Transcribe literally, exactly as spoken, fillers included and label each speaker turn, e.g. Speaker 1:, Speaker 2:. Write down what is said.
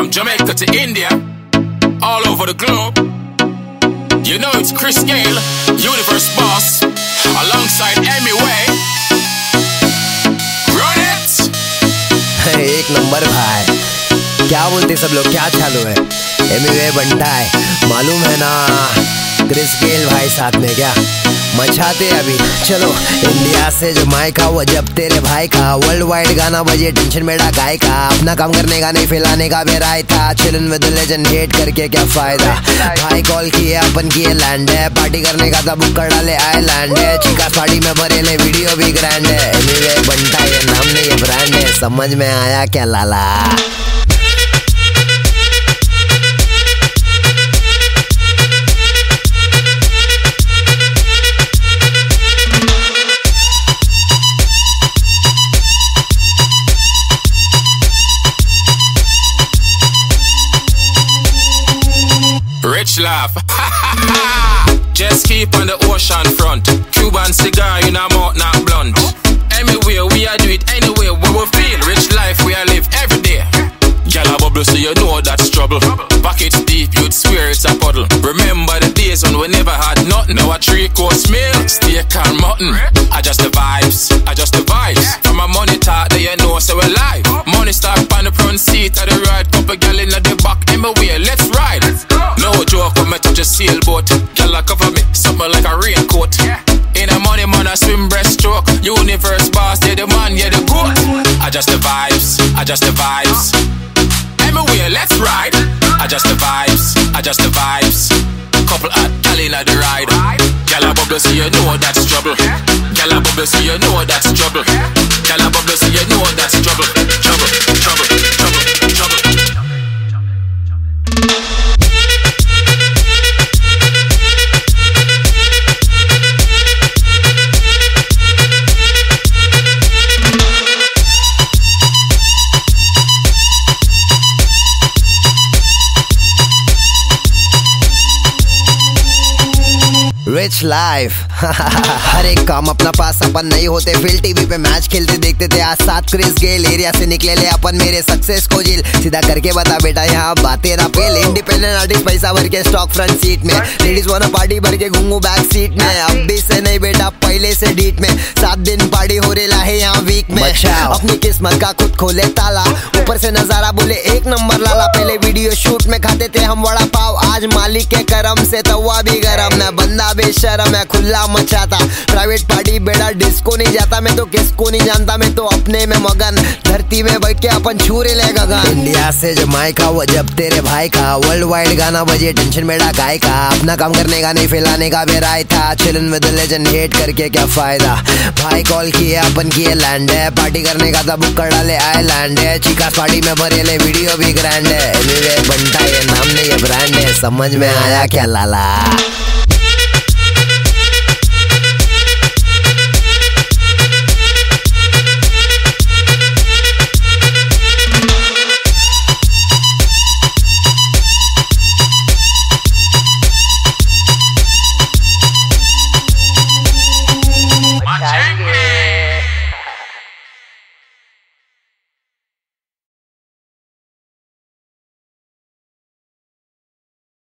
Speaker 1: From Jamaica to India, all over the globe. You know it's Chris Gale, Universe Boss, alongside Emmy Way. Run it!
Speaker 2: एक नंबर भाई, क्या बोलते सब लोग, क्या चालू है? एमी वे बनता है, मालूम है ना? क्रिस गेल भाई साथ में क्या मचाते अभी। चलो इंडिया से जमाइका, वो जब तेरे भाई का वर्ल्ड वाइड गाना बजे, टेंशन में गाय का। अपना काम करने का नहीं फैलाने का बेराय था, चिलन विद लेजेंड, हेट करके क्या फायदा। भाई कॉल किए अपन किए लैंड है, पार्टी करने का था बुक कर डाले आइलैंड है। चिका पार्टी में भरे ले वीडियो भी ग्रैंड है। एनीवे बनता है, नाम नहीं ये ब्रांड है, समझ में आया क्या लाला?
Speaker 1: Rich laugh. Just keep on the ocean front. Cuban cigar in our mouth, not blunt. Anywhere we are do it anywhere where we feel. Rich life we are live every day. Gyal a bubble so you know that's trouble. Pockets deep, you'd swear it's a puddle. Remember the days when we never had nothing. Now a three course meal, steak and mutton. Adjust the vibes, adjust the vibes. From a money talk that you know so we live. Money start on the front seat of the ride. Couple gyal in the back, anywhere, let's ride. No joke when me touch a sailboat. Gyal a cover me, something like a raincoat. In a money man I swim breaststroke. Universe boss, yeah the man, yeah the goat. Adjust the vibes, adjust the vibes. Everywhere, let's ride. Adjust the vibes, adjust the vibes. Couple hot gal in the ride. Gyal a bubble so you know that's trouble. Gyal a bubble so you know that's trouble. Gyal a bubble so you know that's trouble. Trouble, trouble, trouble, trouble.
Speaker 2: Rich life हर एक काम अपना पास, अपन नहीं होते feel. TV पे match खेलते देखते थे आज साथ क्रिस गेल। एरिया से निकले ले अपन मेरे सक्सेस को झील। सीधा करके बता बेटा यहाँ बातें ना फेल। इंडिपेंडेंट आर्टिस्ट पैसा भर के स्टॉक फ्रंट सीट में। लेडीज वाला पार्टी भर के घूमू बैक सीट में। अब भी से नहीं बेटा पहले से डीट में। सात दिन पार्टी हो रेला है यहाँ वीक में। अपनी किस्मत का खुद खोले ताला, ऊपर से नजारा बोले एक नंबर लाला। पहले वीडियो शूट में खाते थे हम वड़ा पाव, आज मालिक के करम से तवा भी गरम। मैं बंदा बेशरम है, खुला मचाता। प्राइवेट पार्टी बेड़ा डिस्को नहीं जाता, मैं तो किसको नहीं जानता। मैं तो अपने में मगन, धरती में बैठ के अपन छूरे ले गगन। इंडिया से जमाइका, वो जब तेरे भाई का वर्ल्ड वाइड गाना बजे, टेंशन में गाय का। अपना काम करने का नहीं फैलाने का बेराय था, चिलन विद लेजेंड, हेट करके क्या फायदा। भाई कॉल किए अपन किए लैंड है, पार्टी करने का था बुक कर डाले आइलैंड है। चिका पार्टी में भरे ले वीडियो भी ग्रैंड है। एनीवे बनता है, नाम नहीं ये ब्रांड है, समझ में आया क्या लाला?